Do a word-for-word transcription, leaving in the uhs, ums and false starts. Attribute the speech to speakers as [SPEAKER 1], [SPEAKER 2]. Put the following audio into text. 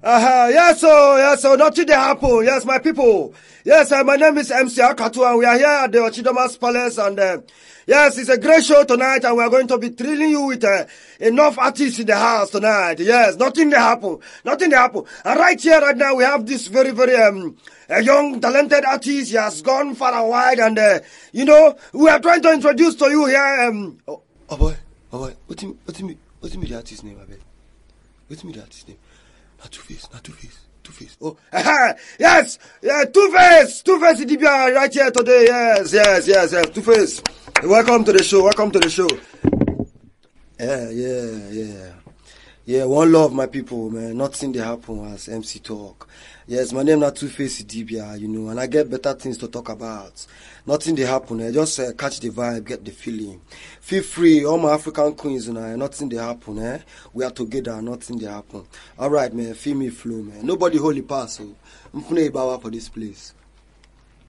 [SPEAKER 1] Uh-huh. Yes, so, yes, so nothing they happen. Yes, my people. Yes, uh, my name is M C Akatu, and we are here at the Ochidomas Palace, and uh, yes, it's a great show tonight, and we are going to be thrilling you with uh, enough artists in the house tonight. Yes, nothing they happen. Nothing they happen. And right here, right now, we have this very, very um, a young, talented artist. He has gone far and wide, and uh, you know, we are trying to introduce to you here. Um, oh, oh boy, oh boy, what's me, what's me, what's me the artist name, I bet? What's me the artist name? Not Two-Face, not Two-Face, Two-Face. Oh, yes, yeah, Two-Face, Two-Face Idibia right here today. Yes, yes, yes, yes, Two-Face. Welcome to the show. Welcome to the show. Yeah, yeah, yeah. Yeah, one love, my people, man. Nothing they happen as M C talk. Yes, my name not Two-Face Idibia, you know, and I get better things to talk about. Nothing they happen. I just uh, catch the vibe, get the feeling. Feel free, all my African queens, you know, nothing they happen, eh? We are together, nothing they happen. All right, man, feel me flow, man. Nobody holy pass, so I'm gonna for this place.